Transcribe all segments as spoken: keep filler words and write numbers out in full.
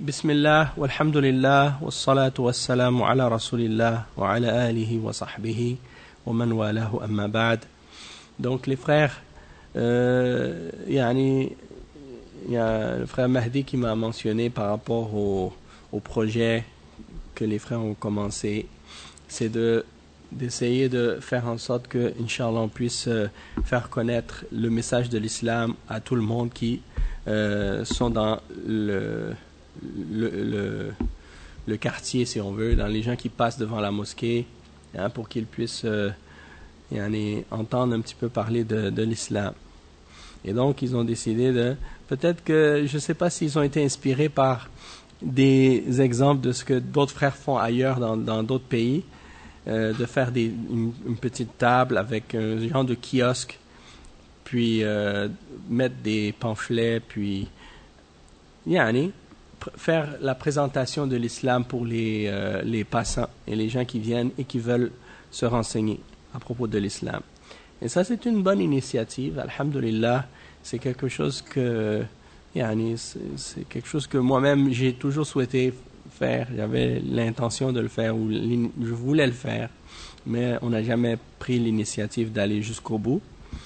Bismillah, walhamdulillah, wassalatu wassalamu ala rasulillah, wa ala alihi wa sahbihi, wa man walahu amma ba'd. Donc les frères, euh, yani, il y a le frère Mahdi qui m'a mentionné par rapport au, au projet que les frères ont commencé, c'est de d'essayer de faire en sorte que, Inch'Allah, on puisse euh, faire connaître le message de l'islam à tout le monde qui euh, sont dans le, le, le, le quartier, si on veut, dans les gens qui passent devant la mosquée, hein, pour qu'ils puissent euh, yani, entendre un petit peu parler de, de l'islam. Et donc, ils ont décidé de... Peut-être que, je ne sais pas s'ils ont été inspirés par des exemples de ce que d'autres frères font ailleurs dans, dans d'autres pays, euh, de faire des, une, une petite table avec un genre de kiosque, puis euh, mettre des pamphlets, puis yani, pr- faire la présentation de l'islam pour les, euh, les passants et les gens qui viennent et qui veulent se renseigner à propos de l'islam. Et ça, c'est une bonne initiative, alhamdulillah. C'est quelque chose que, yani, c'est, c'est quelque chose que moi-même, j'ai toujours souhaité faire. J'avais l'intention de le faire, ou je voulais le faire, mais on n'a jamais pris l'initiative d'aller jusqu'au bout.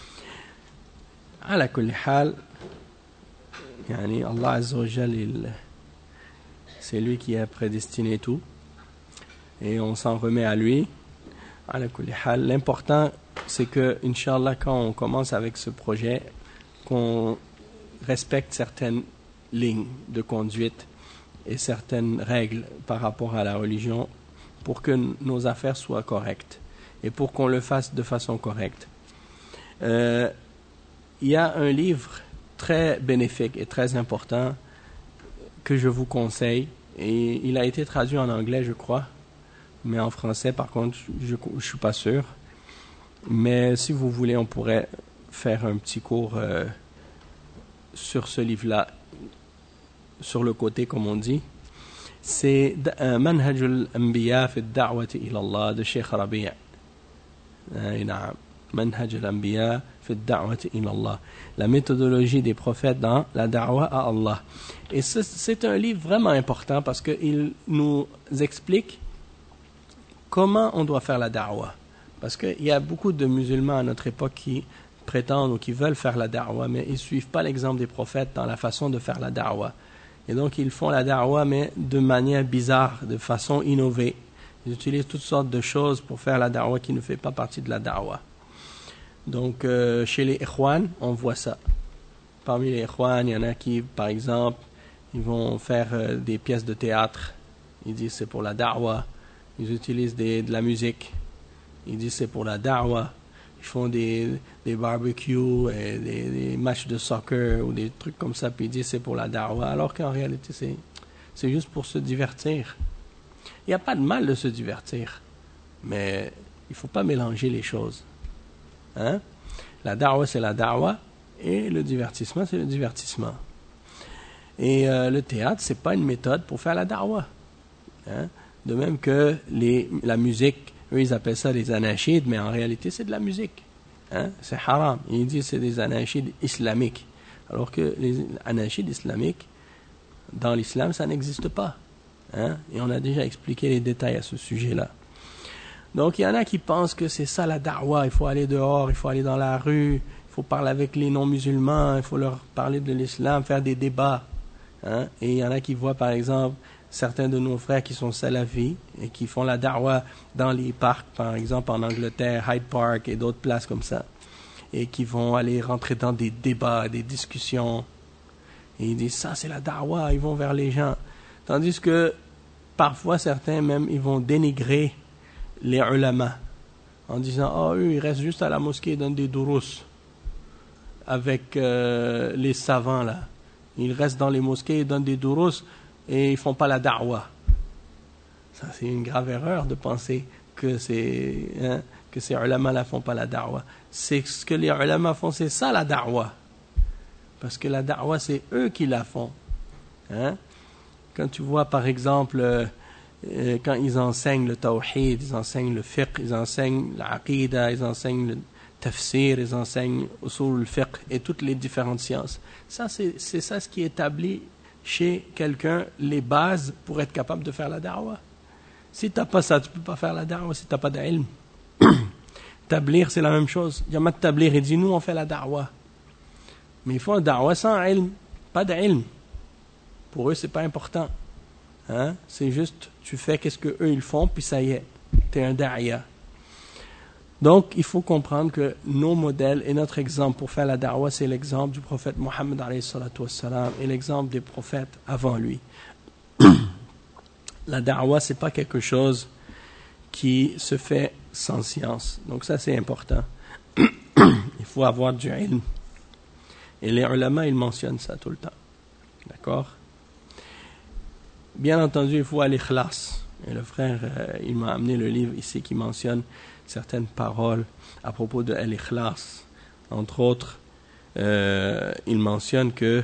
Ala kulli hal, yani, Allah Azza wa Jal, il, c'est lui qui a prédestiné tout, et on s'en remet à lui. Ala kulli hal, l'important, c'est que, Inch'Allah, quand on commence avec ce projet, qu'on respecte certaines lignes de conduite et certaines règles par rapport à la religion pour que n- nos affaires soient correctes et pour qu'on le fasse de façon correcte. Euh, il y a un livre très bénéfique et très important que je vous conseille, et il a été traduit en anglais, je crois, mais en français, par contre, je ne suis pas sûr. Mais si vous voulez, on pourrait faire un petit cours euh, sur ce livre-là, sur le côté, comme on dit. C'est euh, Manhaj al-Anbiya fi ad-da'wati ila Allah de Cheikh Rabi'. Euh, Manhaj al-Anbiya fi ad-da'wati ila Allah. La méthodologie des prophètes dans la da'wa à Allah. Et c'est, c'est un livre vraiment important parce qu'il nous explique comment on doit faire la da'wa. Parce qu'il y a beaucoup de musulmans à notre époque qui prétendent ou qui veulent faire la da'wa, mais ils ne suivent pas l'exemple des prophètes dans la façon de faire la da'wa. Et donc, ils font la da'wa, mais de manière bizarre, de façon innovée. Ils utilisent toutes sortes de choses pour faire la da'wa qui ne fait pas partie de la da'wa. Donc, euh, chez les ikhwan, on voit ça. Parmi les ikhwan, il y en a qui, par exemple, ils vont faire euh, des pièces de théâtre. Ils disent c'est pour la da'wa. Ils utilisent des, de la musique. Ils disent c'est pour la da'wa. Ils font des, des barbecues, et des, des matchs de soccer ou des trucs comme ça, puis ils disent c'est pour la da'wa, alors qu'en réalité c'est, c'est juste pour se divertir. Il n'y a pas de mal de se divertir, mais il ne faut pas mélanger les choses. Hein? La da'wa c'est la da'wa et le divertissement c'est le divertissement. Et euh, le théâtre c'est pas une méthode pour faire la da'wa. Hein? De même que les, la musique, eux, ils appellent ça des anachides, mais en réalité, c'est de la musique. Hein? C'est haram. Ils disent que c'est des anachides islamiques. Alors que les anachides islamiques, dans l'islam, ça n'existe pas. Hein? Et on a déjà expliqué les détails à ce sujet-là. Donc, il y en a qui pensent que c'est ça la da'wa. Il faut aller dehors, il faut aller dans la rue, il faut parler avec les non-musulmans, il faut leur parler de l'islam, faire des débats. Hein? Et il y en a qui voient, par exemple, certains de nos frères qui sont salafis et qui font la da'wa dans les parcs, par exemple en Angleterre, Hyde Park et d'autres places comme ça, et qui vont aller rentrer dans des débats, des discussions, et ils disent ça c'est la da'wa, ils vont vers les gens. Tandis que parfois certains même, ils vont dénigrer les ulama en disant « oh, eux, ils restent juste à la mosquée et donnent des durus avec euh, les savants là. Ils restent dans les mosquées et donnent des durus et ils font pas la da'wa. » Ça, c'est une grave erreur de penser que ces, hein, que ces ulama là font pas la da'wa. C'est ce que les ulama font, c'est ça la da'wa. Parce que la da'wa, c'est eux qui la font. Hein? Quand tu vois, par exemple, euh, euh, quand ils enseignent le tawhid, ils enseignent le fiqh, ils enseignent l'aqidah, ils enseignent le tafsir, ils enseignent usul al-fiqh et toutes les différentes sciences. Ça, c'est, c'est ça ce qui établit chez quelqu'un les bases pour être capable de faire la da'wah. Si tu n'as pas ça, tu ne peux pas faire la da'wah si tu n'as pas d'ilm. Tablir, c'est la même chose. Yamat Tablir, il dit, nous on fait la da'wah. Mais il faut un da'wah sans ilm, pas d'ilm. Pour eux, c'est pas important. Hein? C'est juste, tu fais qu'est-ce qu'eux ils font, puis ça y est, tu es un da'iyah. Donc, il faut comprendre que nos modèles et notre exemple pour faire la da'wah, c'est l'exemple du prophète Mohammed alayhi salatu wassalam et l'exemple des prophètes avant lui. La da'wah, c'est pas quelque chose qui se fait sans science. Donc ça, c'est important. Il faut avoir du ilm. Et les ulama, ils mentionnent ça tout le temps. D'accord? Bien entendu, il faut aller ikhlas. Et le frère, euh, il m'a amené le livre ici qui mentionne certaines paroles à propos de al-ikhlas. Entre autres, euh, il mentionne que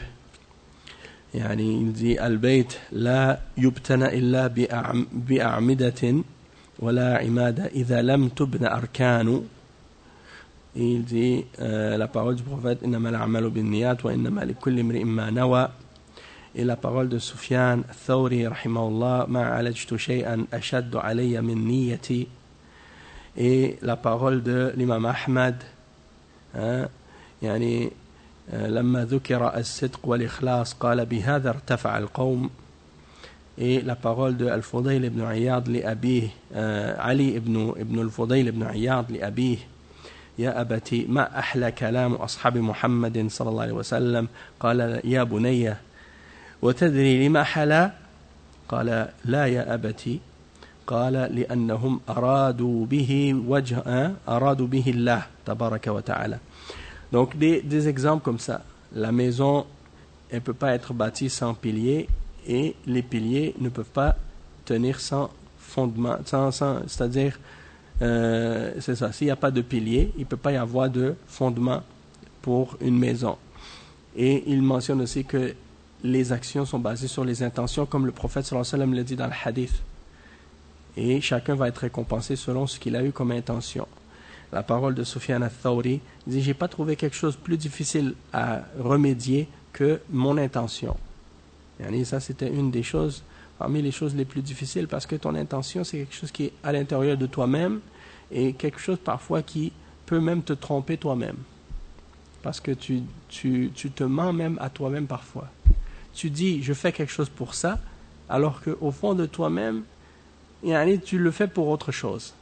يعني, il dit al-bayt la yubtana illa bi'a'midatin wa la imada idha lam tubna arkanu. Il dit euh, la parole du prophète innama al-a'malu bin-niyat wa innama likulli imri'in ma nawa. Et la parole de Sufyan Thawri rahimahullah ma alajtu shay'an ashaddu alayya min niyyati. Et la parole de l'imam Ahmad hein, يعني لما ذكر الصدق والإخلاص قال بهذا ارتفع القوم. Et la parole de Al-Fudayl ibn Iyad li Abih Ali ibn ibn Al-Fudayl ibn Iyad li Abih يا أبتي ما أحلى كلام أصحاب محمد صلى الله عليه وسلم قال يا بني وتدري لما حلا قال لا يا أبتي قال لأنهم أرادوا به وجه أرادوا به الله تبارك وتعالى. Donc des, des exemples comme ça. La maison, elle ne peut pas être bâtie sans piliers et les piliers ne peuvent pas tenir sans fondement, sans, sans, c'est-à-dire, euh, c'est ça, s'il n'y a pas de piliers, il ne peut pas y avoir de fondement pour une maison. Et il mentionne aussi que les actions sont basées sur les intentions, comme le prophète sallallahu alayhi wa sallam l'a dit dans le hadith. Et chacun va être récompensé selon ce qu'il a eu comme intention. La parole de Sufyan al-Thawri dit, j'ai pas trouvé quelque chose de plus difficile à remédier que mon intention. Et ça, c'était une des choses, parmi les choses les plus difficiles, parce que ton intention, c'est quelque chose qui est à l'intérieur de toi-même et quelque chose parfois qui peut même te tromper toi-même. Parce que tu, tu, tu te mens même à toi-même parfois. Tu dis, je fais quelque chose pour ça, alors qu'au fond de toi-même, tu le fais pour autre chose.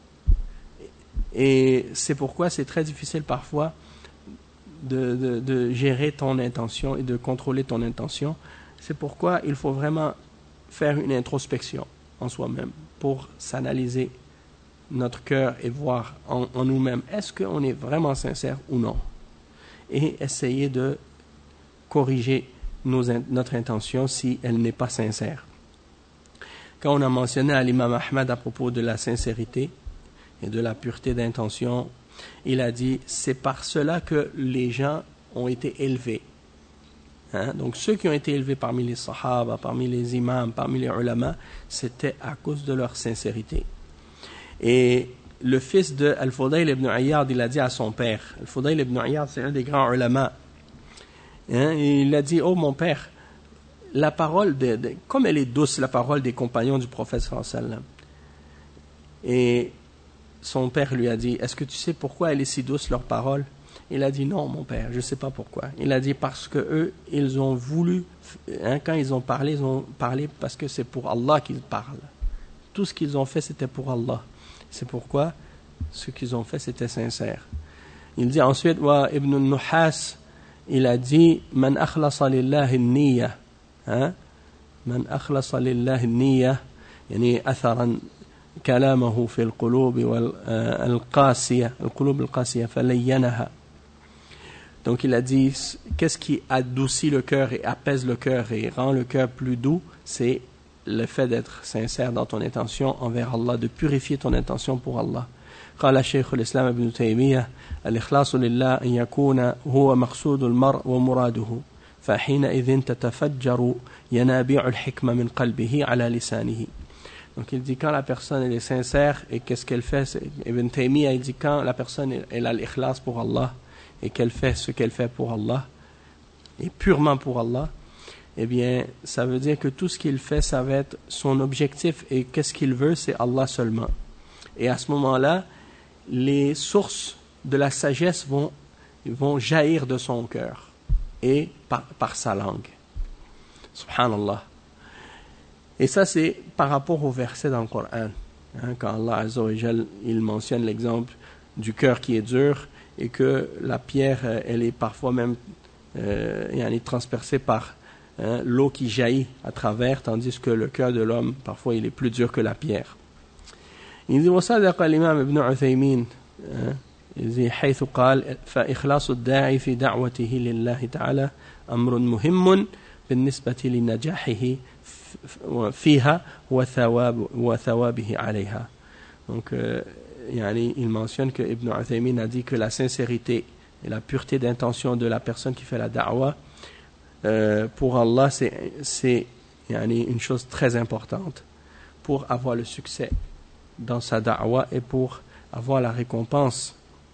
Et c'est pourquoi c'est très difficile parfois de, de, de gérer ton intention et de contrôler ton intention. C'est pourquoi il faut vraiment faire une introspection en soi-même pour s'analyser notre cœur et voir en, en nous-mêmes est-ce qu'on est vraiment sincère ou non. Et essayer de corriger nos, notre intention si elle n'est pas sincère. Quand on a mentionné à l'imam Ahmad à propos de la sincérité et de la pureté d'intention, il a dit, c'est par cela que les gens ont été élevés. Hein? Donc ceux qui ont été élevés parmi les sahaba, parmi les imams, parmi les ulama, c'était à cause de leur sincérité. Et le fils de Al-Fudayl ibn Iyad, il a dit à son père, Al-Fudayl ibn Iyad, c'est un des grands ulama, hein? Et il a dit, oh mon père, la parole, de, de, comme elle est douce, la parole des compagnons du prophète sallallahu alayhi wa sallam. Et son père lui a dit, est-ce que tu sais pourquoi elle est si douce, leur parole? Il a dit, non, mon père, je ne sais pas pourquoi. Il a dit, parce que eux, ils ont voulu, hein, quand ils ont parlé, ils ont parlé parce que c'est pour Allah qu'ils parlent. Tout ce qu'ils ont fait, c'était pour Allah. C'est pourquoi ce qu'ils ont fait, c'était sincère. Il dit ensuite, wa Ibn al-Nuhas, il a dit, man akhlasa lillahi an-niyya, hein, man akhlasa lillahi an-niyya, yani atharan كلامه في القلوب القاسية القلوب القاسية فلينها. Donc il a dit, qu'est-ce qui adoucit le cœur et apaise le cœur et rend le cœur plus doux? C'est le fait d'être sincère dans ton intention envers Allah, de purifier ton intention pour Allah. قال شيخ الإسلام ابن تيمية الإخلاص لله أن يكون هو مقصود المرء ومراده فحينئذ تتفجر ينابيع الحكمة من قلبه على لسانه. Donc il dit quand la personne elle est sincère et qu'est-ce qu'elle fait, Ibn Taymiyyah il dit quand la personne elle a l'ikhlas pour Allah et qu'elle fait ce qu'elle fait pour Allah et purement pour Allah, eh bien, ça veut dire que tout ce qu'il fait, ça va être son objectif. Et qu'est-ce qu'il veut? C'est Allah seulement. Et à ce moment-là, les sources de la sagesse vont, vont jaillir de son cœur et par, par sa langue. Subhanallah. Et ça, c'est par rapport au verset dans le Coran. Hein, quand Allah Azza wa Jal, il mentionne l'exemple du cœur qui est dur et que la pierre, elle est parfois même euh, elle est transpercée par hein, l'eau qui jaillit à travers, tandis que le cœur de l'homme, parfois, il est plus dur que la pierre. Il dit, وصدق الإمام ابن عثيمين حيث قال فإخلاص الداعي في دعوته لله تعالى أمر مهم بالنسبة لنجاحه فيها وثواب وثوابه عليها. Donc, euh, yani, il mentionne que Ibn Uthaymin a dit que la sincérité et la pureté d'intention de la personne qui fait la da'wa euh, pour Allah, c'est, c'est yani, une chose très importante pour avoir le succès dans sa da'wa et pour avoir la récompense.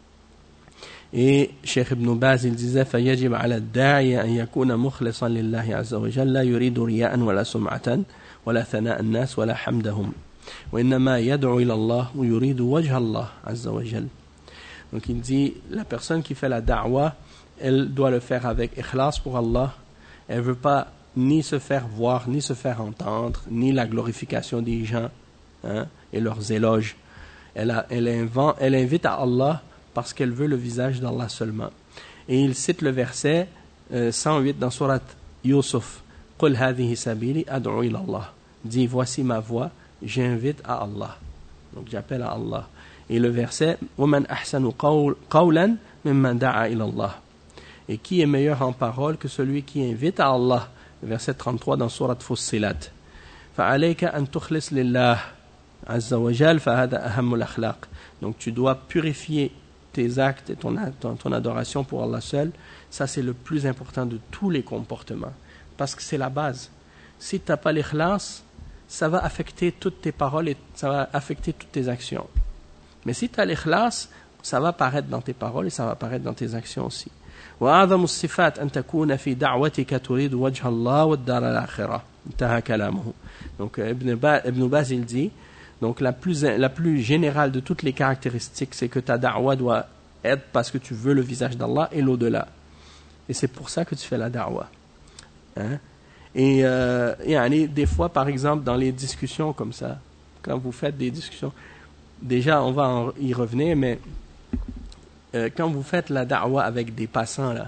Et Cheikh Ibn Baz, il disait فَيَجِبْ عَلَى الدَّاعِيَ أَنْ يَكُونَ مُخْلِصًا لِلَّهِ عَزَّ وَجَلَّ لَا يُرِيدُ رِيَاءً وَلَا سُمْعَةً وَلَا ثَنَاءَ النَّاسِ وَلَا حَمْدَهُمْ وَإِنَّمَا يَدْعُو إِلَى اللَّهِ وَيُرِيدُ وَجْهَ اللَّهِ عَزَّ وَجَلَّ. Donc il dit, la personne qui fait la da'wa, elle doit le faire avec ikhlas pour Allah. Elle ne veut pas ni se faire voir, ni se faire entendre, ni la glorification des gens hein, et leurs éloges. Elle, a, elle, invente, elle invite à Allah parce qu'elle veut le visage d'Allah seulement. Et il cite le verset euh, cent huit dans Surat Yusuf. قُلْ هَذِهِ سَبِيلِ أَدْعُو إِلَى اللَّهِ. Dis, voici ma voix, j'invite à Allah. Donc j'appelle à Allah. Et le verset وَمَنْ أَحْسَنُ قَوْلًا مِمَّنْ دَعَا إِلَى اللَّهِ. Et qui est meilleur en parole que celui qui invite à Allah. Verset trente-trois dans Surat Fussilat. فَعَلَيْكَ أَن تُخْلِصْ لِلَّهِ عَزَّ وَجَلَّ فَهَذَا أَهَمُّ الْأَخْلَاقِ. Donc tu dois purifier tes actes et ton, ton, ton adoration pour Allah seul. Ça c'est le plus important de tous les comportements. Parce que c'est la base. Si tu n'as pas l'ikhlas, ça va affecter toutes tes paroles et ça va affecter toutes tes actions. Mais si tu as l'ikhlas, ça va apparaître dans tes paroles et ça va apparaître dans tes actions aussi. وَأَعْظَمُ الصِّفَاتِ أَن تَكُونَ فِي دَعْوَتِكَ تُرِيدُ وَجْهَ اللَّهِ وَالدَّارَ الْآخِرَةِ. انتهى كلامه. Donc Ibn Baz, Ibn Baz il dit, donc la plus, la plus générale de toutes les caractéristiques, c'est que ta da'wa doit être parce que tu veux le visage d'Allah et l'au-delà. Et c'est pour ça que tu fais la da'wa. Hein? Et euh, yani, des fois, par exemple, dans les discussions comme ça, quand vous faites des discussions, déjà on va en, y revenir, mais euh, quand vous faites la da'wa avec des passants, là,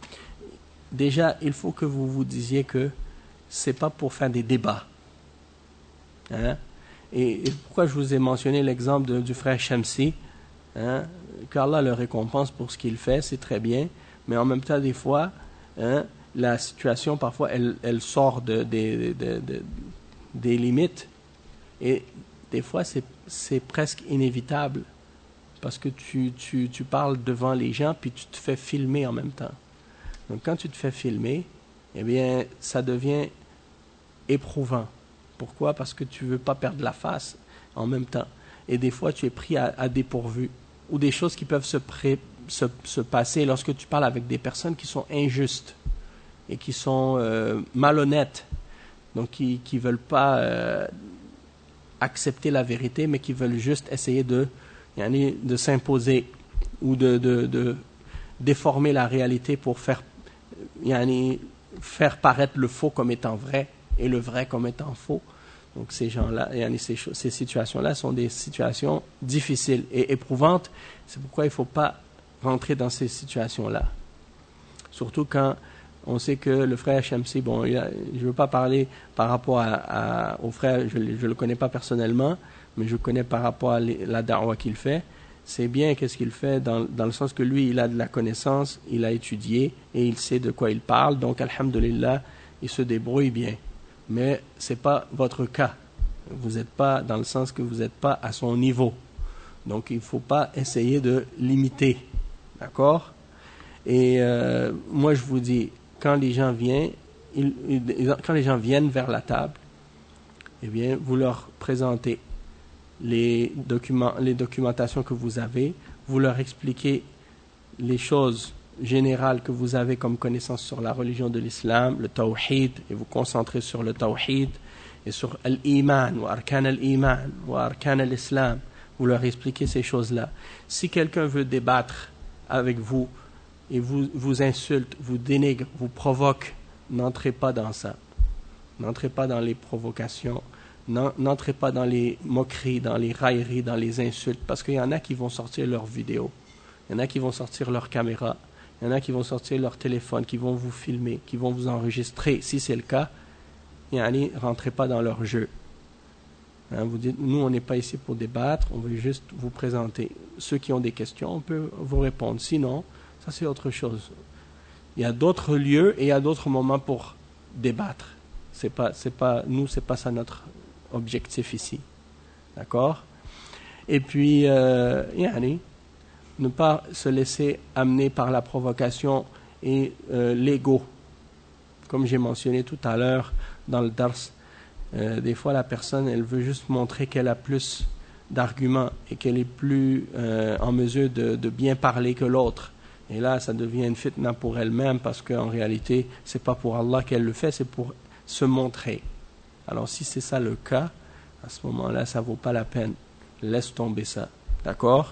déjà il faut que vous vous disiez que c'est pas pour faire des débats. Hein? Et, et pourquoi je vous ai mentionné l'exemple de, du frère Shamsi, hein, qu'Allah le récompense pour ce qu'il fait, c'est très bien, mais en même temps, des fois, hein, la situation, parfois, elle, elle sort de, de, de, de, des limites, et des fois, c'est, c'est presque inévitable, parce que tu, tu, tu parles devant les gens, puis tu te fais filmer en même temps. Donc, quand tu te fais filmer, eh bien, ça devient éprouvant. Pourquoi? Parce que tu ne veux pas perdre la face en même temps. Et des fois, tu es pris à, à dépourvu. Ou des choses qui peuvent se, pré, se, se passer lorsque tu parles avec des personnes qui sont injustes et qui sont euh, malhonnêtes. Donc, qui ne veulent pas euh, accepter la vérité, mais qui veulent juste essayer de, de s'imposer ou de, de, de déformer la réalité pour faire, faire paraître le faux comme étant vrai et le vrai comme étant faux. Donc ces gens-là, ces, ces situations-là sont des situations difficiles et éprouvantes. C'est pourquoi il ne faut pas rentrer dans ces situations-là. Surtout quand on sait que le frère Shamsi, bon, il a, je ne veux pas parler par rapport à, à, au frère, je ne le connais pas personnellement, mais je connais par rapport à la da'wa qu'il fait. C'est bien qu'est-ce qu'il fait dans, dans le sens que lui, il a de la connaissance, il a étudié et il sait de quoi il parle. Donc, alhamdulillah, il se débrouille bien. Mais ce n'est pas votre cas. Vous n'êtes pas dans le sens que vous n'êtes pas à son niveau. Donc, il ne faut pas essayer de l'imiter. D'accord? Et euh, moi, je vous dis, quand les gens viennent, ils, ils, quand les gens viennent vers la table, eh bien, vous leur présentez les documents, les documentations que vous avez, vous leur expliquez les choses général que vous avez comme connaissance sur la religion de l'islam, le tawhid, et vous concentrez sur le tawhid et sur l'iman, ou arkan al-iman, ou arkan al-islam, vous leur expliquez ces choses-là. Si quelqu'un veut débattre avec vous et vous, vous insulte, vous dénigre, vous provoque, n'entrez pas dans ça. N'entrez pas dans les provocations, n'entrez pas dans les moqueries, dans les railleries, dans les insultes, parce qu'il y en a qui vont sortir leurs vidéos, il y en a qui vont sortir leur caméra, il y en a qui vont sortir leur téléphone, qui vont vous filmer, qui vont vous enregistrer. Si c'est le cas, ne rentrez pas dans leur jeu. Hein, vous dites, nous on n'est pas ici pour débattre, on veut juste vous présenter. Ceux qui ont des questions, on peut vous répondre. Sinon, ça c'est autre chose. Il y a d'autres lieux et il y a d'autres moments pour débattre. C'est pas, c'est pas, nous, c'est pas ça notre objectif ici. D'accord? Et puis, euh, yani, ne pas se laisser amener par la provocation et euh, l'ego. Comme j'ai mentionné tout à l'heure dans le dars, euh, des fois la personne, elle veut juste montrer qu'elle a plus d'arguments et qu'elle est plus euh, en mesure de, de bien parler que l'autre. Et là, ça devient une fitna pour elle-même parce qu'en réalité, c'est pas pour Allah qu'elle le fait, c'est pour se montrer. Alors si c'est ça le cas, à ce moment-là, ça vaut pas la peine. Laisse tomber ça. D'accord?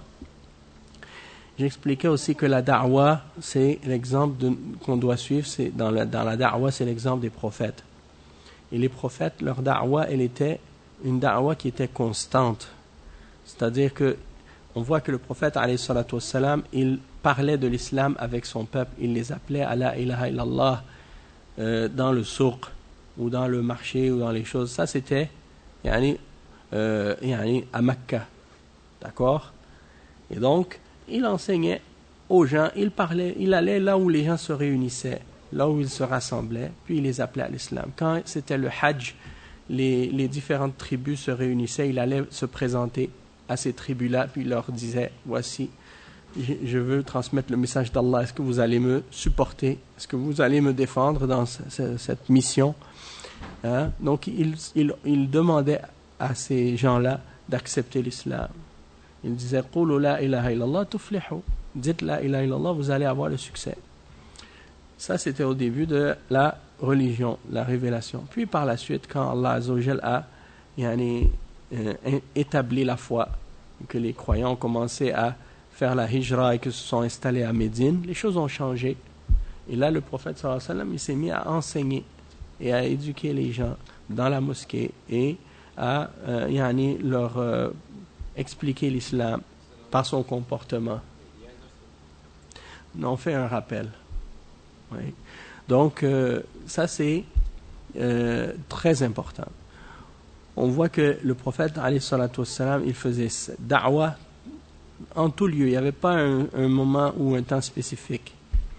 J'expliquais aussi que la da'wa, c'est l'exemple de, qu'on doit suivre, c'est dans la, dans la da'wa, c'est l'exemple des prophètes. Et les prophètes, leur da'wa, elle était une da'wa qui était constante. C'est-à-dire que on voit que le prophète, alayhi salatu wassalam, il parlait de l'islam avec son peuple. Il les appelait à la ilaha illallah euh, dans le souk ou dans le marché ou dans les choses. Ça, c'était yani, euh, yani, à Mecca. D'accord? Et donc, il enseignait aux gens, il parlait, il allait là où les gens se réunissaient, là où ils se rassemblaient, puis il les appelait à l'islam. Quand c'était le Hajj, les, les différentes tribus se réunissaient, il allait se présenter à ces tribus-là, puis il leur disait, voici, je, je veux transmettre le message d'Allah, est-ce que vous allez me supporter, est-ce que vous allez me défendre dans ce, ce, cette mission? Hein? Donc il, il, il demandait à ces gens-là d'accepter l'islam. Il disait, Qulu la ilaha illallah tuflihu. Dites la ilaha illallah, vous allez avoir le succès. Ça, c'était au début de la religion, la révélation. Puis par la suite, quand Allah Azza wa Jal a yani, euh, établi la foi, que les croyants ont commencé à faire la hijra et que se sont installés à Médine, les choses ont changé. Et là, le prophète sallallahu alayhi wa sallam, il s'est mis à enseigner et à éduquer les gens dans la mosquée et à euh, yani, leur euh, expliquer l'islam par son comportement. On fait un rappel. Oui. Donc, euh, ça c'est euh, très important. On voit que le prophète, alayhi salatu wassalam, il faisait da'wa en tout lieu. Il n'y avait pas un, un moment ou un temps spécifique.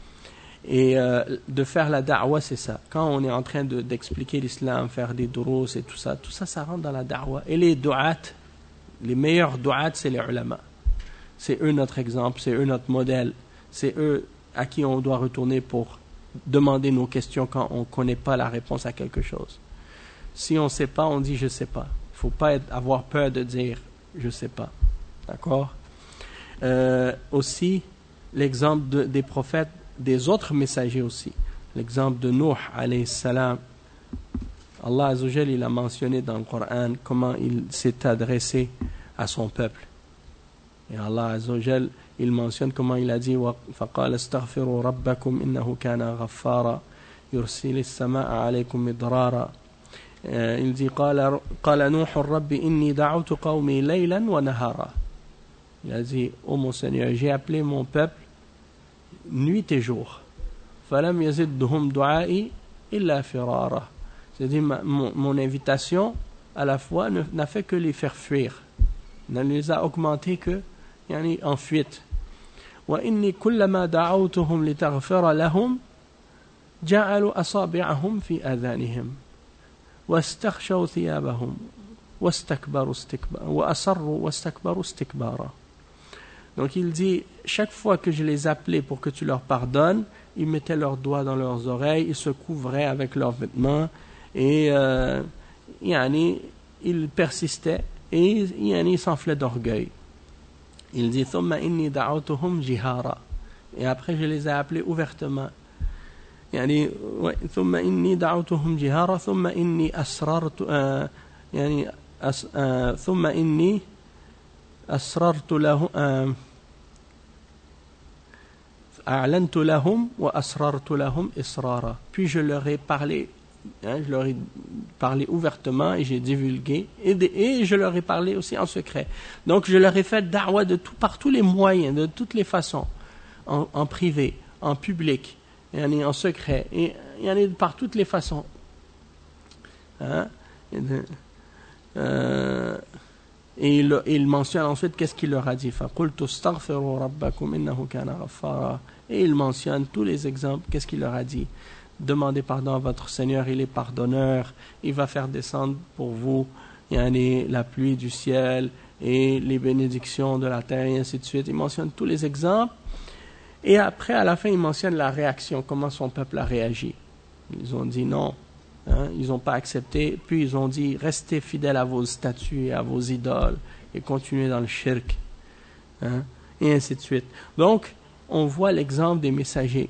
Et euh, de faire la da'wa, c'est ça. Quand on est en train de, d'expliquer l'islam, faire des durus et tout ça, tout ça, ça rentre dans la da'wa. Et les du'at, les meilleurs du'at, c'est les ulama. C'est eux notre exemple, c'est eux notre modèle. C'est eux à qui on doit retourner pour demander nos questions quand on ne connaît pas la réponse à quelque chose. Si on ne sait pas, on dit « je ne sais pas ». Il ne faut pas être, avoir peur de dire « je ne sais pas ». D'accord? euh, Aussi, l'exemple de, des prophètes, des autres messagers aussi. L'exemple de Nuh, alayhi salam. Allah Azza wa Jal, il a mentionné dans le Coran comment il s'est adressé à son peuple. Et Allah Azza wa Jal, il mentionne comment il a dit فَقَالَ اسْتَغْفِرُوا رَبَّكُمْ إِنَّهُ كَانَ غَفَّارًا يُرْسِلِ السَّمَاءَ عَلَيْكُمْ مِدْرَارًا. Il dit قال, قال نوح رب إني دعوت قومي ليلا ونهارا. Il a dit, ô mon Seigneur, j'ai appelé mon peuple nuit et jour. فَلَمْ يَزِدْهُمْ دُعَائِي إِلَّا فِرَارًا. C'est-à-dire, mon, mon invitation, à la fois, ne, n'a fait que les faire fuir. Ne les a augmentés que yani, en fuite. وَإِنِّي كُلَّمَا دَعَوْتُهُمْ لِتَغْفِرَ لَهُمْ جَعَلُوا أَصَابِعَهُمْ فِي آذَانِهِمْ وَاسْتَغْشَوْا ثِيَابَهُمْ وَاسْتَكْبَرُوا اسْتِكْبَارًا وَأَصَرُّوا وَاسْتَكْبَرُوا اسْتِكْبَارًا. Donc il dit, chaque fois que je les appelais pour que tu leur pardonnes, ils mettaient leurs doigts dans leurs oreilles, ils se couvraient avec leurs vêtements et euh, yani, ils persistaient et yani, ils s'enflaient d'orgueil. Il dit ثم إني دعوتهم جهارا. Et après, je les ai appelés ouvertement. يعني ثم إني دعوتهم جهارا ثم إني أسررت يعني ثم إني أسررت لهم أعلنت لهم وأسررت لهم إسرارا. Puis je leur ai parlé, hein, je leur ai parlé ouvertement et j'ai divulgué et, de, et je leur ai parlé aussi en secret. Donc je leur ai fait da'wa de tout, par tous les moyens, de toutes les façons, en, en privé, en public, et en secret, et, et par toutes les façons. Hein? Et, de, euh, et il, il mentionne ensuite qu'est-ce qu'il leur a dit. فَقُلْتُ اسْتَغْفِرُوا رَبَّكُمْ إِنَّهُ كَانَ غَفَّارًا. Et il mentionne tous les exemples. Qu'est-ce qu'il leur a dit? Demandez pardon à votre Seigneur, il est pardonneur, il va faire descendre pour vous yani, la pluie du ciel et les bénédictions de la terre, et ainsi de suite. Il mentionne tous les exemples. Et après, à la fin, il mentionne la réaction, comment son peuple a réagi. Ils ont dit non, hein, ils n'ont pas accepté. Puis ils ont dit, restez fidèles à vos statues et à vos idoles et continuez dans le shirk. Hein, et ainsi de suite. Donc, on voit l'exemple des messagers.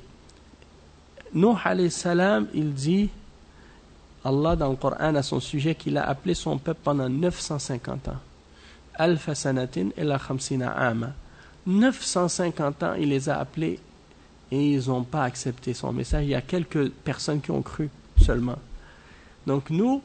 Nuh alayhi salam, il dit, Allah dans le Coran à son sujet, qu'il a appelé son peuple pendant neuf cent cinquante ans. Alfa sanatin ila khamsina ama. neuf cent cinquante ans, il les a appelés et ils n'ont pas accepté son message. Il y a quelques personnes qui ont cru seulement. Donc nous,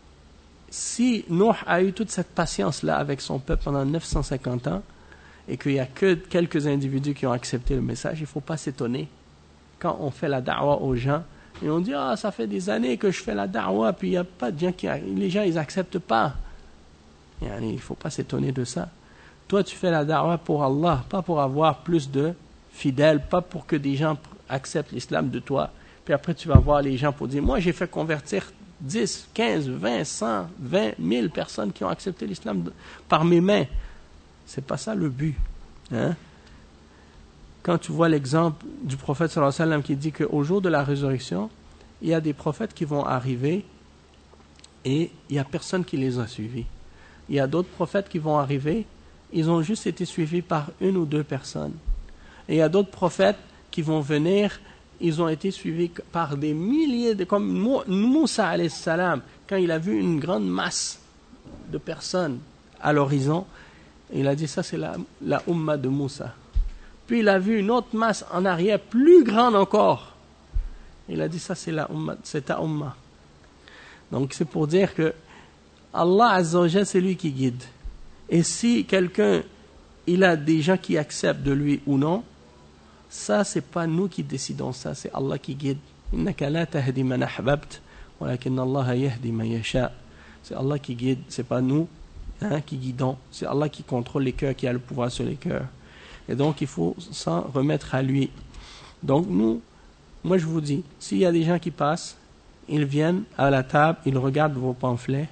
si Nuh a eu toute cette patience-là avec son peuple pendant neuf cent cinquante ans et qu'il n'y a que quelques individus qui ont accepté le message, il ne faut pas s'étonner quand on fait la da'wa aux gens et on dit « Ah, ça fait des années que je fais la da'wa puis il n'y a pas de gens qui... Les gens, ils n'acceptent pas. » Il ne faut pas s'étonner de ça. Toi, tu fais la da'wa pour Allah, pas pour avoir plus de fidèles, pas pour que des gens acceptent l'islam de toi. Puis après, tu vas voir les gens pour dire, moi, j'ai fait convertir dix, quinze, vingt, cent, vingt mille personnes qui ont accepté l'islam par mes mains. C'est pas ça le but. Hein? Quand tu vois l'exemple du prophète sallallahu alayhi wa sallam qui dit qu'au jour de la résurrection, il y a des prophètes qui vont arriver et il n'y a personne qui les a suivis. Il y a d'autres prophètes qui vont arriver, ils ont juste été suivis par une ou deux personnes. Et il y a d'autres prophètes qui vont venir, ils ont été suivis par des milliers de... Comme Moussa alayhi salam, quand il a vu une grande masse de personnes à l'horizon, il a dit ça c'est la, la Ummah de Moussa. Puis il a vu une autre masse en arrière, plus grande encore. Il a dit ça c'est la Ummah, c'est ta Ummah. Donc c'est pour dire que Allah Azza wa Jalla, c'est lui qui guide. Et si quelqu'un, il a des gens qui acceptent de lui ou non, ça, c'est pas nous qui décidons ça, c'est Allah qui guide. Innaka la tahdi man ahbabt, walakin Allah yahdi man yasha. C'est Allah qui guide, c'est pas nous hein, qui guidons. C'est Allah qui contrôle les cœurs, qui a le pouvoir sur les cœurs. Et donc, il faut s'en remettre à lui. Donc, nous, moi je vous dis, s'il y a des gens qui passent, ils viennent à la table, ils regardent vos pamphlets,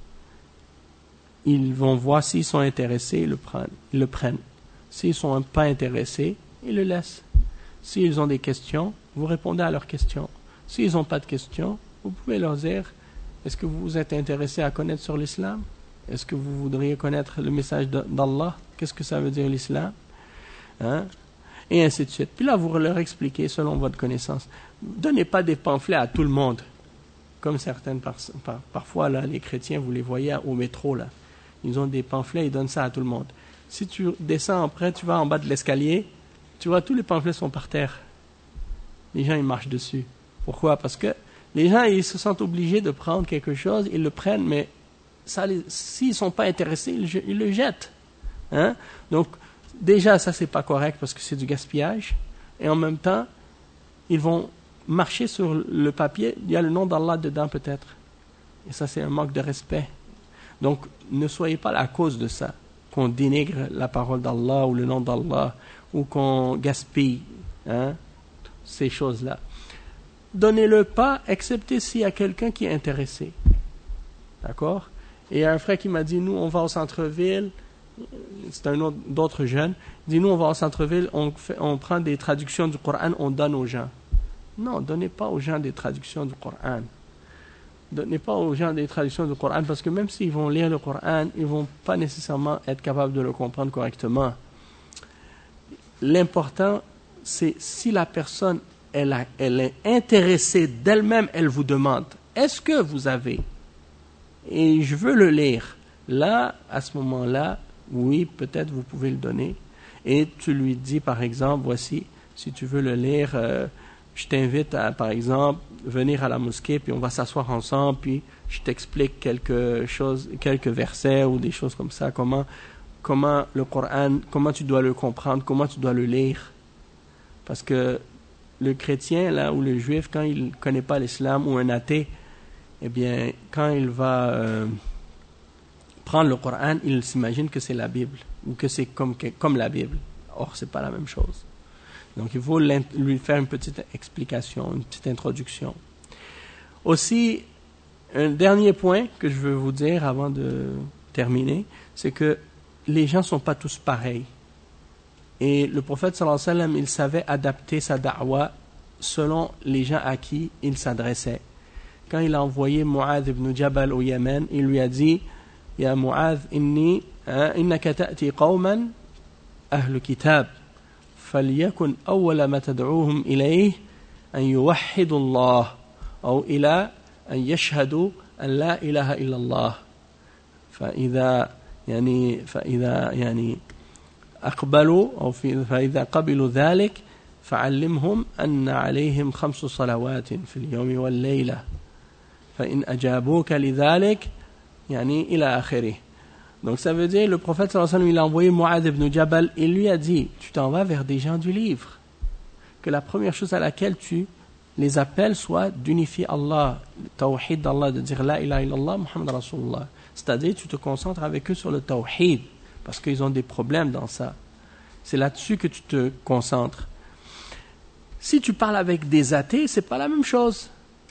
ils vont voir s'ils sont intéressés, ils le prennent. Ils le prennent. S'ils ne sont pas intéressés, ils le laissent. S'ils ont des questions, vous répondez à leurs questions. S'ils n'ont pas de questions, vous pouvez leur dire, est-ce que vous êtes intéressé à connaître sur l'islam? Est-ce que vous voudriez connaître le message d'Allah? Qu'est-ce que ça veut dire l'islam? Hein? Et ainsi de suite. Puis là, vous leur expliquez selon votre connaissance. Donnez pas des pamphlets à tout le monde. Comme certaines, par, par, parfois, là, les chrétiens, vous les voyez au métro, là. Ils ont des pamphlets, ils donnent ça à tout le monde. Si tu descends après, tu vas en bas de l'escalier, tu vois, tous les pamphlets sont par terre. Les gens, ils marchent dessus. Pourquoi? Parce que les gens, ils se sentent obligés de prendre quelque chose, ils le prennent, mais ça, les, s'ils ne sont pas intéressés, ils, ils le jettent. Hein? Donc, déjà, ça, c'est pas correct parce que c'est du gaspillage. Et en même temps, ils vont marcher sur le papier, il y a le nom d'Allah dedans peut-être. Et ça, c'est un manque de respect. Donc, ne soyez pas la cause de ça, qu'on dénigre la parole d'Allah ou le nom d'Allah, ou qu'on gaspille hein, ces choses-là. Donnez-le pas, excepté s'il y a quelqu'un qui est intéressé. D'accord? Et il y a un frère qui m'a dit, nous, on va au centre-ville, c'est un autre, d'autres jeunes, il dit, nous, on va au centre-ville, on, fait, on prend des traductions du Coran, on donne aux gens. Non, donnez pas aux gens des traductions du Coran. Donnez pas aux gens des traductions du Coran, parce que même s'ils vont lire le Coran, ils vont pas nécessairement être capables de le comprendre correctement. L'important, c'est si la personne, elle, a, elle est intéressée d'elle-même, elle vous demande, est-ce que vous avez? Et je veux le lire. Là, à ce moment-là, oui, peut-être vous pouvez le donner. Et tu lui dis, par exemple, voici, si tu veux le lire, euh, je t'invite à, par exemple, venir à la mosquée, puis on va s'asseoir ensemble, puis je t'explique quelque chose, quelques versets ou des choses comme ça, comment, comment le Coran, comment tu dois le comprendre, comment tu dois le lire. Parce que le chrétien, là, ou le juif, quand il ne connaît pas l'islam, ou un athée, eh bien, quand il va euh, prendre le Coran, il s'imagine que c'est la Bible, ou que c'est comme, comme la Bible. Or, ce n'est pas la même chose. Donc, il faut lui faire une petite explication, une petite introduction. Aussi, un dernier point que je veux vous dire avant de terminer, c'est que les gens ne sont pas tous pareils. Et le prophète sallallahu alayhi wa sallam, il savait adapter sa da'wa selon les gens à qui il s'adressait. Quand il a envoyé Mu'adh ibn Jabal au Yémen, il lui a dit « Ya Mu'adh, inni, innaka ta'ti qawman ahlu kitab, فليكن أول ما تدعوهم إليه أن يوحدوا الله أو إلى أن يشهدوا أن لا إله إلا الله فإذا يعني فإذا يعني أقبلوا أو فإذا قبلوا ذلك فعلمهم أن عليهم خمس صلوات في اليوم والليلة فإن أجابوك لذلك يعني إلى آخره. Donc ça veut dire, le prophète sallallahu alayhi wa sallam, il a envoyé Mu'adh ibn Jabal et lui a dit, tu t'en vas vers des gens du livre, que la première chose à laquelle tu les appelles soit d'unifier Allah, le tawhid d'Allah, de dire la ilaha illallah Muhammad Rasulullah. C'est-à-dire, tu te concentres avec eux sur le tawhid, parce qu'ils ont des problèmes dans ça. C'est là-dessus que tu te concentres. Si tu parles avec des athées, c'est pas la même chose.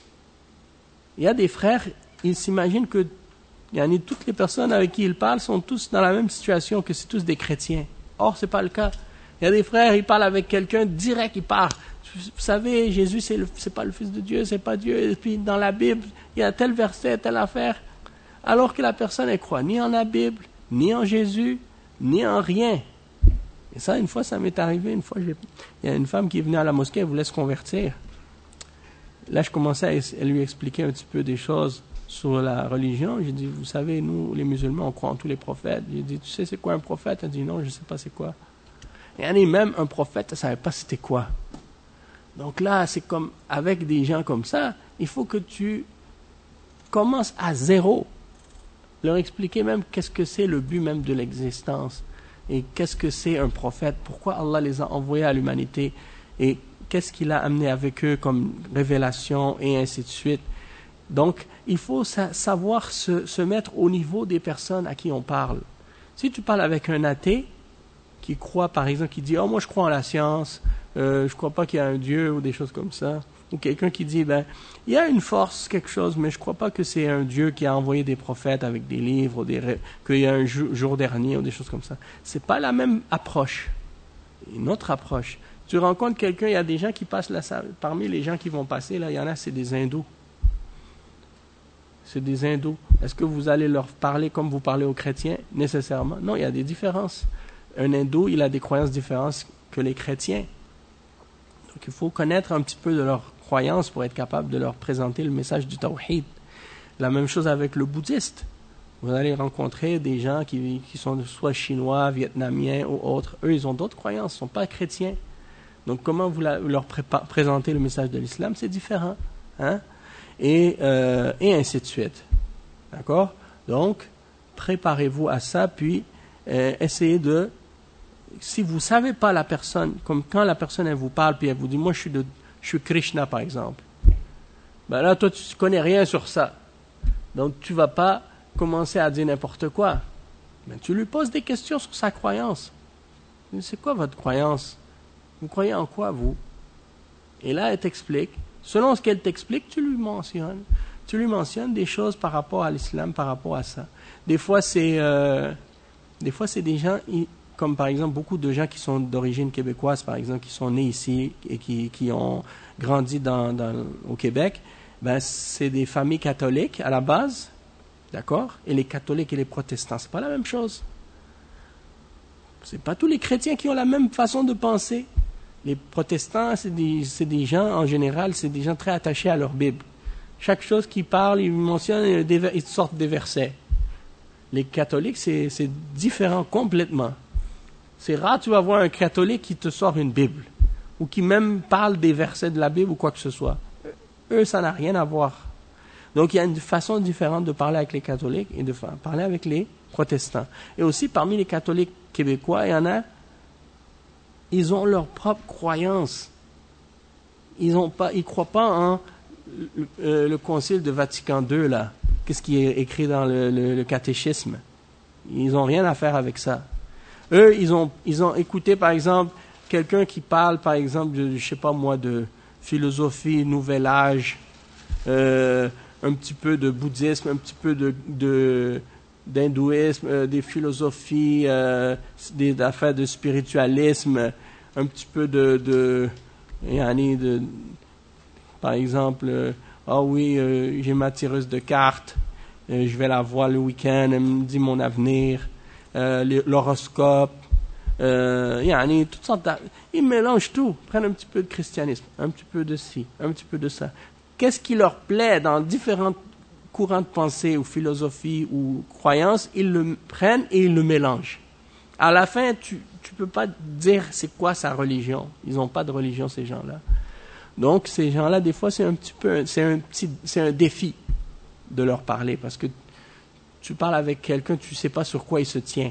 Il y a des frères, ils s'imaginent que Yani, toutes les personnes avec qui ils parlent sont tous dans la même situation, que c'est tous des chrétiens. Or, ce n'est pas le cas. Il y a des frères, ils parlent avec quelqu'un, direct, ils parlent. Vous savez, Jésus, ce n'est pas le Fils de Dieu, c'est pas Dieu. Et puis, dans la Bible, il y a tel verset, telle affaire. Alors que la personne, elle croit ni en la Bible, ni en Jésus, ni en rien. Et ça, une fois, ça m'est arrivé. Une fois, j'ai... il y a une femme qui est venue à la mosquée, elle voulait se convertir. Là, je commençais à lui expliquer un petit peu des choses sur la religion. J'ai dit, vous savez, nous, les musulmans, on croit en tous les prophètes. J'ai dit, tu sais c'est quoi un prophète? Elle a dit, non, je ne sais pas c'est quoi. Et même un prophète, elle ne savait pas c'était quoi. Donc là, c'est comme, avec des gens comme ça, il faut que tu commences à zéro. Leur expliquer même qu'est-ce que c'est le but même de l'existence. Et qu'est-ce que c'est un prophète. Pourquoi Allah les a envoyés à l'humanité. Et qu'est-ce qu'il a amené avec eux comme révélation et ainsi de suite. Donc, il faut sa- savoir se, se mettre au niveau des personnes à qui on parle. Si tu parles avec un athée qui croit, par exemple, qui dit « Oh, moi, je crois en la science, euh, je ne crois pas qu'il y a un Dieu » ou des choses comme ça. Ou quelqu'un qui dit « Ben, il y a une force, quelque chose, mais je ne crois pas que c'est un Dieu qui a envoyé des prophètes avec des livres, ou des ré... qu'il y a un jour, jour dernier, ou des choses comme ça. » Ce n'est pas la même approche. Une autre approche. Tu rencontres quelqu'un, il y a des gens qui passent là, ça, parmi les gens qui vont passer, là, il y en a, c'est des hindous. C'est des hindous. Est-ce que vous allez leur parler comme vous parlez aux chrétiens? Nécessairement. Non, il y a des différences. Un hindou, il a des croyances différentes que les chrétiens. Donc, il faut connaître un petit peu de leurs croyances pour être capable de leur présenter le message du tawhid. La même chose avec le bouddhiste. Vous allez rencontrer des gens qui, qui sont soit chinois, vietnamiens ou autres. Eux, ils ont d'autres croyances, ils ne sont pas chrétiens. Donc, comment vous la, leur prépa- présentez le message de l'islam? C'est différent. Hein? Et, euh, et ainsi de suite. D'accord? Donc, préparez-vous à ça, puis euh, essayez de... Si vous ne savez pas la personne, comme quand la personne elle vous parle, puis elle vous dit, moi je suis, de, je suis Krishna par exemple. Ben là, toi tu ne connais rien sur ça. Donc tu ne vas pas commencer à dire n'importe quoi. Mais tu lui poses des questions sur sa croyance. C'est quoi votre croyance? Vous croyez en quoi, vous? Et là, elle t'explique. Selon ce qu'elle t'explique, tu lui mentionnes. Tu lui mentionnes des choses par rapport à l'islam, par rapport à ça. Des fois, c'est, euh, des fois, c'est des gens, comme par exemple beaucoup de gens qui sont d'origine québécoise, par exemple, qui sont nés ici et qui, qui ont grandi dans, dans, au Québec. Ben, c'est des familles catholiques à la base, d'accord? Et les catholiques et les protestants, c'est pas la même chose. C'est pas tous les chrétiens qui ont la même façon de penser. Les protestants, c'est des, c'est des gens, en général, c'est des gens très attachés à leur Bible. Chaque chose qu'ils parlent, ils mentionnent, des, ils sortent des versets. Les catholiques, c'est, c'est différent complètement. C'est rare, tu vas voir un catholique qui te sort une Bible, ou qui même parle des versets de la Bible ou quoi que ce soit. Eux, ça n'a rien à voir. Donc, il y a une façon différente de parler avec les catholiques et de parler avec les protestants. Et aussi, parmi les catholiques québécois, il y en a, ils ont leur propre croyance. Ils ne ils croient pas en le, le concile de Vatican deux, là. Qu'est-ce qui est écrit dans le, le, le catéchisme? Ils n'ont rien à faire avec ça. Eux, ils ont, ils ont écouté, par exemple, quelqu'un qui parle, par exemple, de, je sais pas moi, de philosophie, nouvel âge, euh, un petit peu de bouddhisme, un petit peu de, de d'hindouisme, euh, des philosophies, euh, des affaires de spiritualisme, un petit peu de, de, de, de par exemple, euh, ah oui, euh, j'ai ma tireuse de cartes, euh, je vais la voir le week-end, elle me dit mon avenir, euh, l'horoscope, euh, yani, toutes sortes de, ils mélangent tout, prennent un petit peu de christianisme, un petit peu de ci, un petit peu de ça. Qu'est-ce qui leur plaît dans différents courants de pensée ou philosophie ou croyances, ils le prennent et ils le mélangent. À la fin, tu ne peux pas dire c'est quoi sa religion. Ils n'ont pas de religion, ces gens-là. Donc, ces gens-là, des fois, c'est un petit peu, c'est un petit, c'est un défi de leur parler parce que tu parles avec quelqu'un, tu ne sais pas sur quoi il se tient.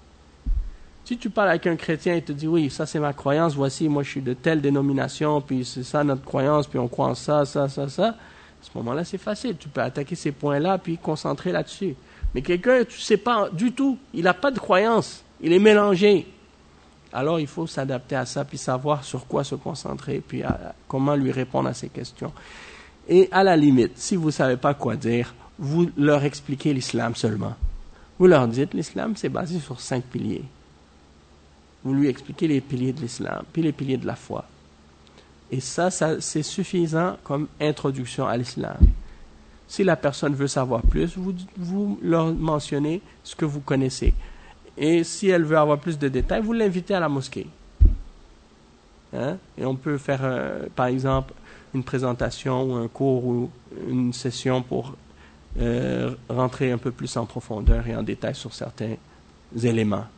Si tu parles avec un chrétien et te dit oui, ça c'est ma croyance, voici, moi je suis de telle dénomination, puis c'est ça notre croyance, puis on croit en ça, ça, ça, ça. À ce moment-là, c'est facile. Tu peux attaquer ces points-là, puis concentrer là-dessus. Mais quelqu'un, tu ne sais pas du tout, il n'a pas de croyance, il est mélangé. Alors, il faut s'adapter à ça, puis savoir sur quoi se concentrer, puis à, comment lui répondre à ces questions. Et à la limite, si vous ne savez pas quoi dire, vous leur expliquez l'islam seulement. Vous leur dites, l'islam, c'est basé sur cinq piliers. Vous lui expliquez les piliers de l'islam, puis les piliers de la foi. Et ça, ça, c'est suffisant comme introduction à l'islam. Si la personne veut savoir plus, vous, vous leur mentionnez ce que vous connaissez. Et si elle veut avoir plus de détails, vous l'invitez à la mosquée. Hein? Et on peut faire, euh, par exemple, une présentation ou un cours ou une session pour euh, rentrer un peu plus en profondeur et en détail sur certains éléments.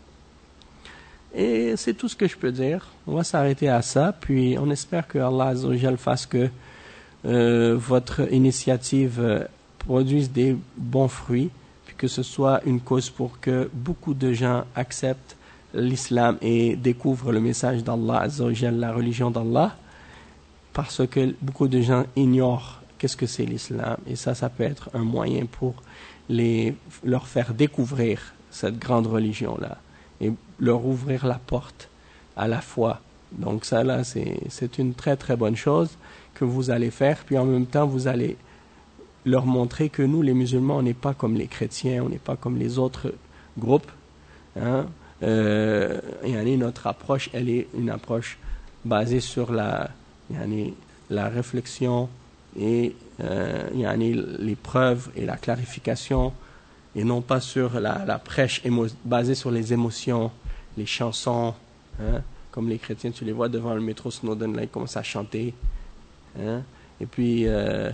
Et c'est tout ce que je peux dire. On va s'arrêter à ça, puis on espère que Allah Azza wa Jal fasse que euh, votre initiative euh, produise des bons fruits, puis que ce soit une cause pour que beaucoup de gens acceptent l'islam et découvrent le message d'Allah Azza wa Jal, la religion d'Allah, parce que beaucoup de gens ignorent qu'est-ce que c'est l'islam, et ça, ça peut être un moyen pour les, leur faire découvrir cette grande religion-là et leur ouvrir la porte à la foi. Donc ça, là, c'est, c'est une très, très bonne chose que vous allez faire. Puis en même temps, vous allez leur montrer que nous, les musulmans, on n'est pas comme les chrétiens, on n'est pas comme les autres groupes. Hein? Euh, yani, notre approche, elle est une approche basée sur la, yani, la réflexion et euh, yani, les preuves et la clarification, et non pas sur la, la prêche émo- basée sur les émotions, les chansons, hein, comme les chrétiens, tu les vois devant le métro Snowden, là, ils commencent à chanter. Hein, et puis, euh,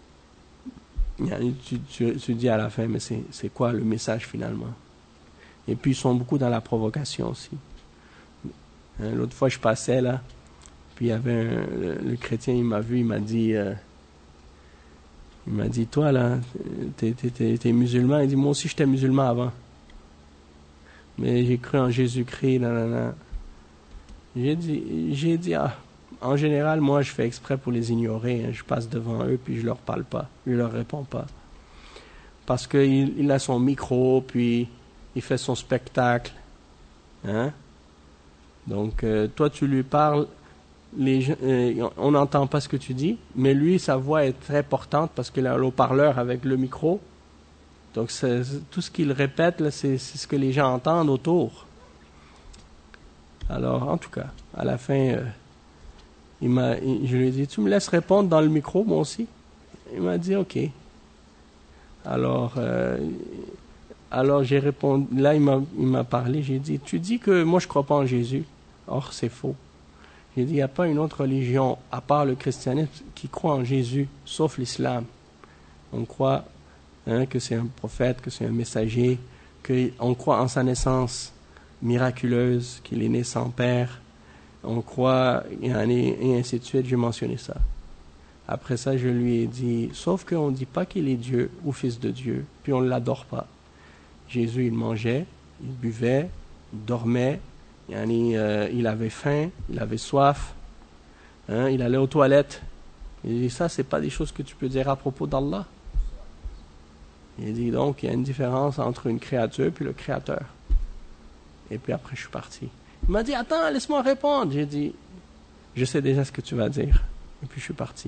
tu, tu, tu dis à la fin, mais c'est, c'est quoi le message finalement? Et puis, ils sont beaucoup dans la provocation aussi. Hein, l'autre fois, je passais là, puis il y avait un, le, le chrétien, il m'a vu, il m'a dit... Euh, Il m'a dit, toi, là, t'es, t'es, t'es, t'es musulman. Il dit, moi aussi, j'étais musulman avant. Mais j'ai cru en Jésus-Christ, là, là, là. J'ai dit, j'ai dit, ah, en général, moi, je fais exprès pour les ignorer. Hein. Je passe devant eux, puis je leur parle pas. Je leur réponds pas. Parce qu'il il a son micro, puis il fait son spectacle. Hein? Donc, euh, toi, tu lui parles... Les gens, euh, on n'entend pas ce que tu dis, mais lui, sa voix est très portante parce qu'il a un haut-parleur avec le micro. Donc, c'est, c'est, tout ce qu'il répète, là, c'est, c'est ce que les gens entendent autour. Alors, en tout cas, à la fin, euh, il m'a, il, je lui ai dit, tu me laisses répondre dans le micro, moi aussi? Il m'a dit, OK. Alors, euh, alors j'ai répondu, là, il m'a, il m'a parlé, j'ai dit, tu dis que moi, je ne crois pas en Jésus. Or, c'est faux. J'ai dit, il n'y a pas une autre religion, à part le christianisme, qui croit en Jésus, sauf l'islam. On croit hein, que c'est un prophète, que c'est un messager, qu'on croit en sa naissance miraculeuse, qu'il est né sans père. On croit, et ainsi de suite, j'ai mentionné ça. Après ça, je lui ai dit, sauf qu'on ne dit pas qu'il est Dieu ou fils de Dieu, puis on ne l'adore pas. Jésus, il mangeait, il buvait, il dormait, yani, euh, il avait faim, il avait soif, hein, il allait aux toilettes. Il dit, ça, c'est pas des choses que tu peux dire à propos d'Allah. Il dit, donc, il y a une différence entre une créature et le Créateur. Et puis après, je suis parti. Il m'a dit, attends, laisse-moi répondre. J'ai dit, je sais déjà ce que tu vas dire. Et puis je suis parti.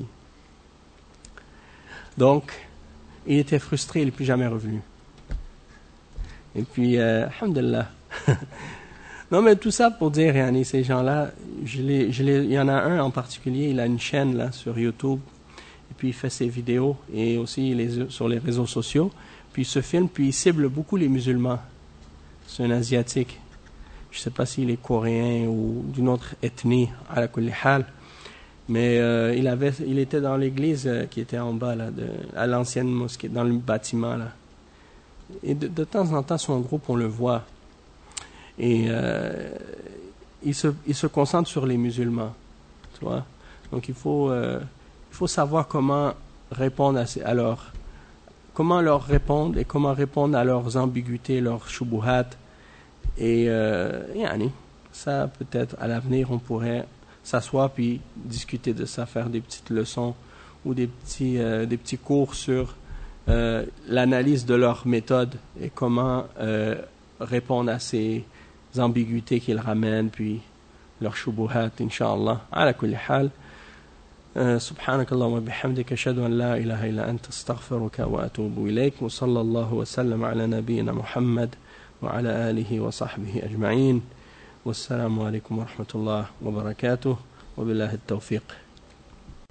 Donc, il était frustré, il n'est plus jamais revenu. Et puis, euh, alhamdulillah. Non, mais tout ça pour dire, yani, ces gens-là, je les, je les, il y en a un en particulier, il a une chaîne là sur YouTube, et puis il fait ses vidéos, et aussi les, sur les réseaux sociaux, puis il se filme, puis il cible beaucoup les musulmans. C'est un Asiatique. Je ne sais pas s'il est coréen ou d'une autre ethnie, à la kulli hal. Mais euh, il, avait, il était dans l'église euh, qui était en bas, là, de, à l'ancienne mosquée, dans le bâtiment. Là. Et de, de temps en temps, son groupe, on le voit. Et euh, il, se, il se concentre sur les musulmans. Tu vois? Donc il faut, euh, il faut savoir comment répondre à, ces, à leur, comment leur répondre et comment répondre à leurs ambiguïtés, leurs shubuhat. Et euh, yani, ça, peut-être, à l'avenir, on pourrait s'asseoir puis discuter de ça, faire des petites leçons ou des petits, euh, des petits cours sur euh, l'analyse de leur méthode et comment euh, répondre à ces ambiguïtés qu'ils ramènent, puis leurs shubuhat, incha'Allah. Ala kulli hal. سبحانك اللهم وبحمدك أشهد أن لا إله إلا أنت أستغفرك وأتوب إليك وصلى الله وسلم على نبينا محمد وعلى آله وصحبه أجمعين والسلام عليكم ورحمة الله وبركاته وبالله التوفيق.